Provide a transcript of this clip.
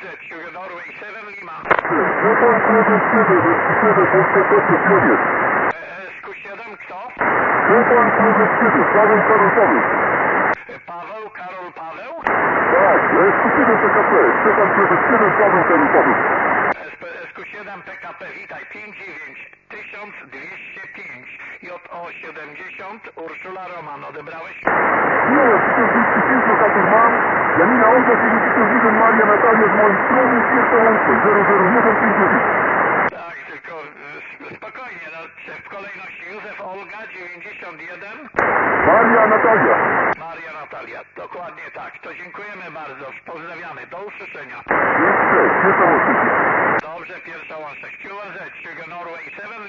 Sugar Norway 7 Lima. SQ7 kto? Paweł, Karol, Paweł? Tak, SQ7 PKP, czekam SQ7 Paweł Karupowy. SQ7 PKP, witaj, 59205, JO 70, Urszula Roman, odebrałeś? Nie, 45 lokatów mam. Janina Olga 91, Maria Natalia z mojej strony, pierwsza łączka 00159. Tak, tylko spokojnie, no, w kolejności Józef Olga 91. Maria Natalia. Maria Natalia, dokładnie tak. To dziękujemy bardzo, pozdrawiamy, do usłyszenia. Jest 6, pierwsza łączka. Dobrze, pierwsza łączność. QNZ, Sugar Norway 7